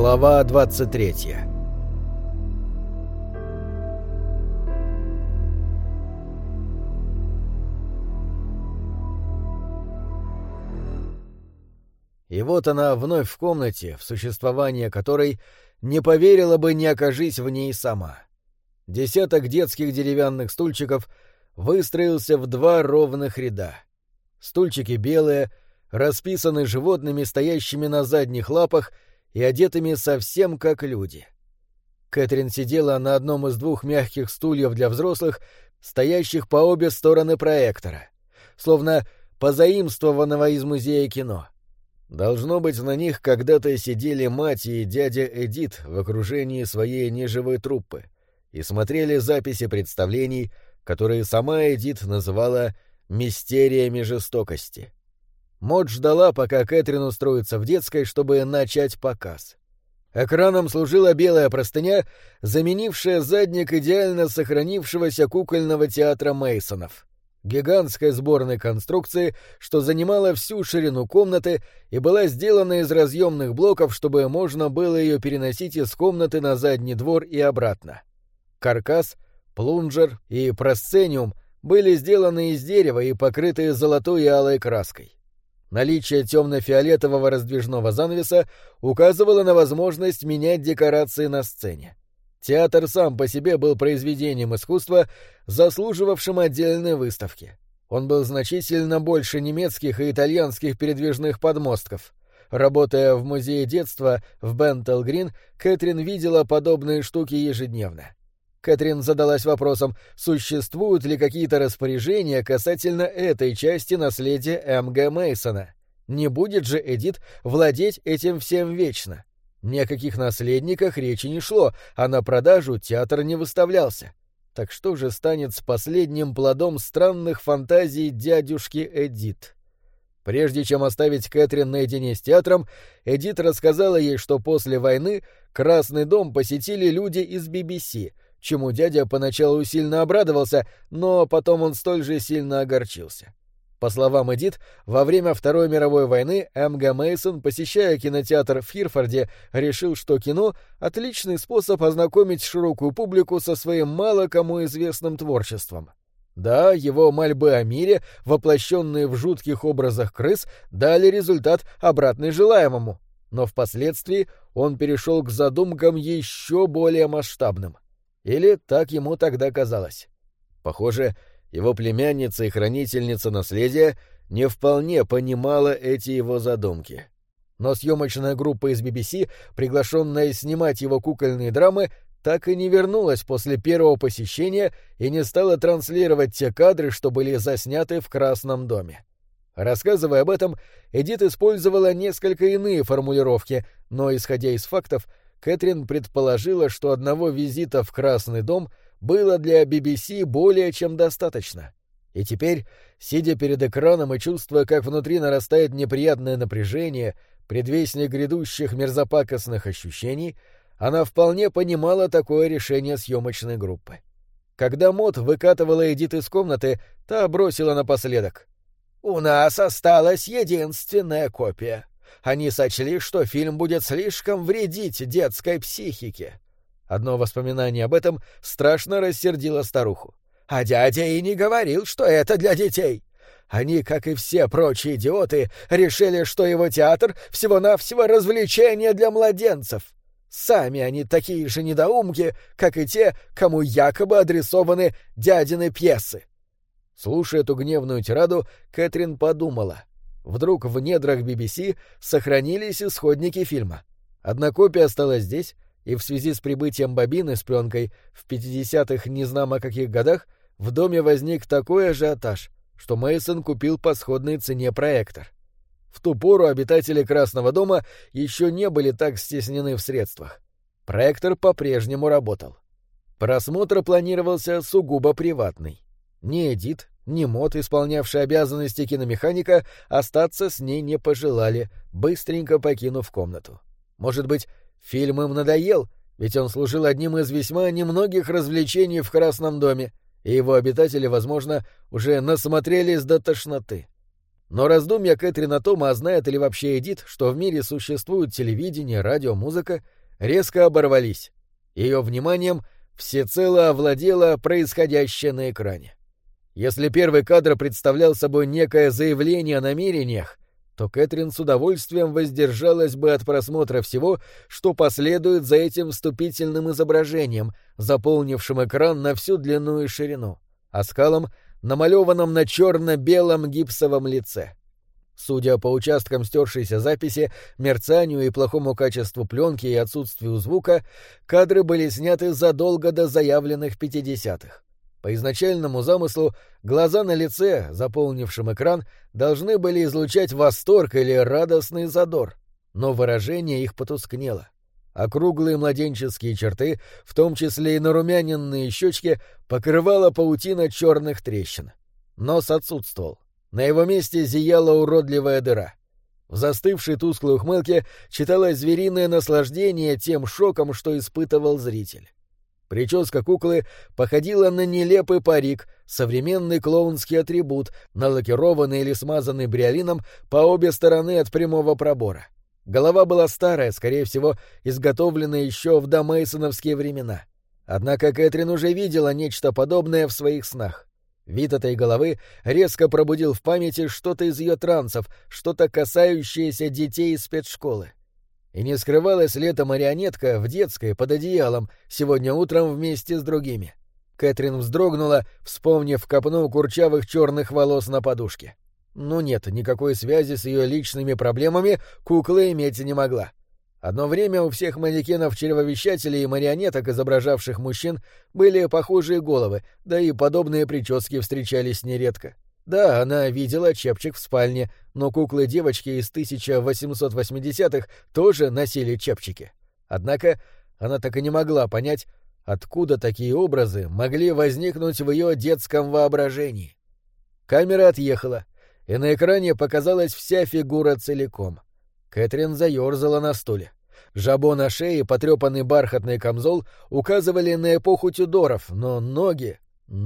Глава 23. И вот она вновь в комнате, в существование которой не поверила бы, не окажись в ней сама. Десяток детских деревянных стульчиков выстроился в 2 ровных ряда. Стульчики белые, расписаны животными, стоящими на задних лапах и одетыми совсем как люди. Кэтрин сидела на одном из 2 мягких стульев для взрослых, стоящих по обе стороны проектора, словно позаимствованного из музея кино. Должно быть, на них когда-то сидели мать и дядя Эдит в окружении своей неживой труппы и смотрели записи представлений, которые сама Эдит называла «мистериями жестокости». Мод ждала, пока Кэтрин устроится в детской, чтобы начать показ. Экраном служила белая простыня, заменившая задник идеально сохранившегося кукольного театра Мейсонов, гигантской сборной конструкции, что занимала всю ширину комнаты и была сделана из разъемных блоков, чтобы можно было ее переносить из комнаты на задний двор и обратно. Каркас, плунжер и просцениум были сделаны из дерева и покрыты золотой и алой краской. Наличие темно-фиолетового раздвижного занавеса указывало на возможность менять декорации на сцене. Театр сам по себе был произведением искусства, заслуживавшим отдельной выставки. Он был значительно больше немецких и итальянских передвижных подмостков. Работая в музее детства в Бентл-Грин, Кэтрин видела подобные штуки ежедневно. Кэтрин задалась вопросом, существуют ли какие-то распоряжения касательно этой части наследия М.Г. Мейсона. Не будет же Эдит владеть этим всем вечно. Ни о каких наследниках речи не шло, а на продажу театр не выставлялся. Так что же станет с последним плодом странных фантазий дядюшки Эдит? Прежде чем оставить Кэтрин наедине с театром, Эдит рассказала ей, что после войны Красный дом посетили люди из BBC, чему дядя поначалу сильно обрадовался, но потом он столь же сильно огорчился. По словам Эдит, во время Второй мировой войны М.Г. Мейсон, посещая кинотеатр в Хирфорде, решил, что кино — отличный способ ознакомить широкую публику со своим мало кому известным творчеством. Да, его мольбы о мире, воплощенные в жутких образах крыс, дали результат, обратный желаемому. Но впоследствии он перешел к задумкам еще более масштабным. Или так ему тогда казалось. Похоже, его племянница и хранительница наследия не вполне понимала эти его задумки. Но съемочная группа из BBC, приглашенная снимать его кукольные драмы, так и не вернулась после первого посещения и не стала транслировать те кадры, что были засняты в Красном доме. Рассказывая об этом, Эдит использовала несколько иные формулировки, но, исходя из фактов, Кэтрин предположила, что одного визита в Красный дом было для BBC более чем достаточно. И теперь, сидя перед экраном и чувствуя, как внутри нарастает неприятное напряжение, предвестник грядущих мерзопакостных ощущений, она вполне понимала такое решение съемочной группы. Когда Мод выкатывала Эдит из комнаты, та бросила напоследок: «У нас осталась единственная копия. Они сочли, что фильм будет слишком вредить детской психике». Одно воспоминание об этом страшно рассердило старуху. «А дядя и не говорил, что это для детей. Они, как и все прочие идиоты, решили, что его театр всего-навсего развлечение для младенцев. Сами они такие же недоумки, как и те, кому якобы адресованы дядины пьесы». Слушая эту гневную тираду, Кэтрин подумала. Вдруг в недрах BBC сохранились исходники фильма. Одна копия осталась здесь, и в связи с прибытием бобины с пленкой в 50-х незнамо каких годах в доме возник такой ажиотаж, что Мейсон купил по сходной цене проектор. В ту пору обитатели Красного дома еще не были так стеснены в средствах. Проектор по-прежнему работал. Просмотр планировался сугубо приватный. Ни Эдит, ни Мод, исполнявшие обязанности киномеханика, остаться с ней не пожелали, быстренько покинув комнату. Может быть, фильм им надоел, ведь он служил одним из весьма немногих развлечений в Красном доме, и его обитатели, возможно, уже насмотрелись до тошноты. Но раздумья Кэтрин о том, а знает ли вообще Эдит, что в мире существуют телевидение, радио, музыка, резко оборвались. Ее вниманием всецело овладело происходящее на экране. Если первый кадр представлял собой некое заявление о намерениях, то Кэтрин с удовольствием воздержалась бы от просмотра всего, что последует за этим вступительным изображением, заполнившим экран на всю длину и ширину, оскалом, намалеванном на черно-белом гипсовом лице. Судя по участкам стершейся записи, мерцанию и плохому качеству пленки и отсутствию звука, кадры были сняты задолго до заявленных 50-х. По изначальному замыслу, глаза на лице, заполнившем экран, должны были излучать восторг или радостный задор, но выражение их потускнело. Округлые младенческие черты, в том числе и нарумяненные щечки, покрывала паутина черных трещин. Нос отсутствовал. На его месте зияла уродливая дыра. В застывшей тусклой ухмылке читалось звериное наслаждение тем шоком, что испытывал зритель. Прическа куклы походила на нелепый парик, современный клоунский атрибут, налакированный или смазанный бриолином по обе стороны от прямого пробора. Голова была старая, скорее всего, изготовленная еще в домейсоновские времена. Однако Кэтрин уже видела нечто подобное в своих снах. Вид этой головы резко пробудил в памяти что-то из ее трансов, что-то касающееся детей из спецшколы. И не скрывалась ли эта марионетка в детской под одеялом сегодня утром вместе с другими. Кэтрин вздрогнула, вспомнив копну курчавых черных волос на подушке. Ну нет, никакой связи с ее личными проблемами кукла иметь не могла. Одно время у всех манекенов-чревовещателей и марионеток, изображавших мужчин, были похожие головы, да и подобные прически встречались нередко. Да, она видела чепчик в спальне, но куклы-девочки из 1880-х тоже носили чепчики. Однако она так и не могла понять, откуда такие образы могли возникнуть в ее детском воображении. Камера отъехала, и на экране показалась вся фигура целиком. Кэтрин заерзала на стуле. Жабо на шее и потрепанный бархатный камзол указывали на эпоху Тюдоров, но ноги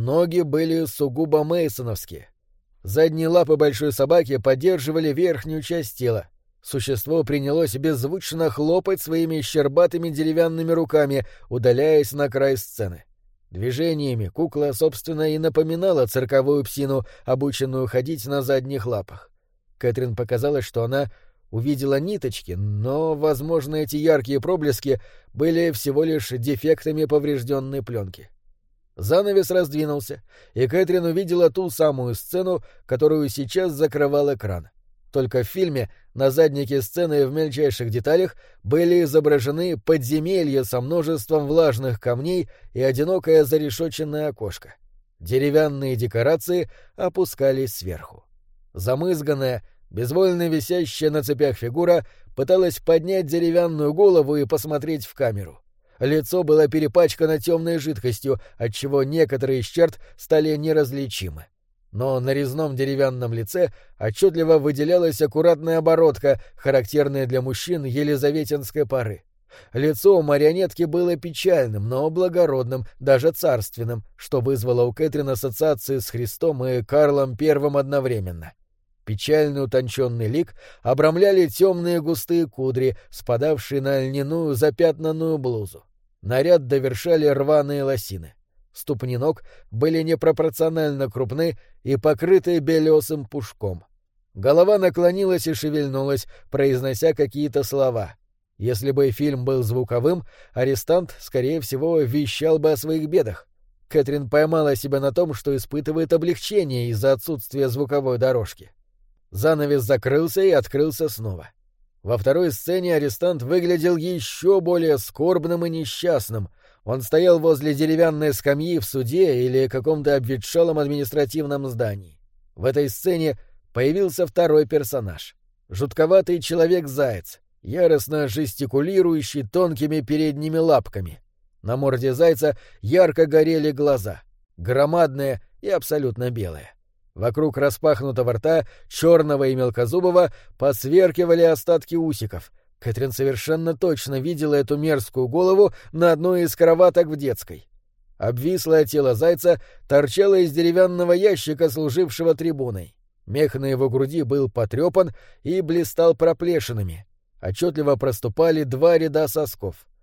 были сугубо мейсоновские. Задние лапы большой собаки поддерживали верхнюю часть тела. Существо принялось беззвучно хлопать своими щербатыми деревянными руками, удаляясь на край сцены. Движениями кукла, собственно, и напоминала цирковую псину, обученную ходить на задних лапах. Кэтрин показалось, что она увидела ниточки, но, возможно, эти яркие проблески были всего лишь дефектами поврежденной пленки. Занавес раздвинулся, и Кэтрин увидела ту самую сцену, которую сейчас закрывал экран. Только в фильме на заднике сцены в мельчайших деталях были изображены подземелья со множеством влажных камней и одинокое зарешоченное окошко. Деревянные декорации опускались сверху. Замызганная, безвольно висящая на цепях фигура пыталась поднять деревянную голову и посмотреть в камеру. Лицо было перепачкано темной жидкостью, отчего некоторые из черт стали неразличимы. Но на резном деревянном лице отчетливо выделялась аккуратная оборотка, характерная для мужчин елизаветинской поры. Лицо у марионетки было печальным, но благородным, даже царственным, что вызвало у Кэтрин ассоциации с Христом и Карлом I одновременно. Печальный утонченный лик обрамляли темные густые кудри, спадавшие на льняную запятнанную блузу. Наряд довершали рваные лосины. Ступни ног были непропорционально крупны и покрыты белесым пушком. Голова наклонилась и шевельнулась, произнося какие-то слова. Если бы фильм был звуковым, арестант, скорее всего, вещал бы о своих бедах. Кэтрин поймала себя на том, что испытывает облегчение из-за отсутствия звуковой дорожки. Занавес закрылся и открылся снова. Во второй сцене арестант выглядел еще более скорбным и несчастным. Он стоял возле деревянной скамьи в суде или каком-то обветшалом административном здании. В этой сцене появился второй персонаж. Жутковатый человек-заяц, яростно жестикулирующий тонкими передними лапками. На морде зайца ярко горели глаза, громадные и абсолютно белые. Вокруг распахнутого рта, черного и мелкозубого, посверкивали остатки усиков. Кэтрин совершенно точно видела эту мерзкую голову на одной из кроваток в детской. Обвислое тело зайца торчало из деревянного ящика, служившего трибуной. Мех на его груди был потрепан и блистал проплешинами. Отчетливо проступали два ряда сосков.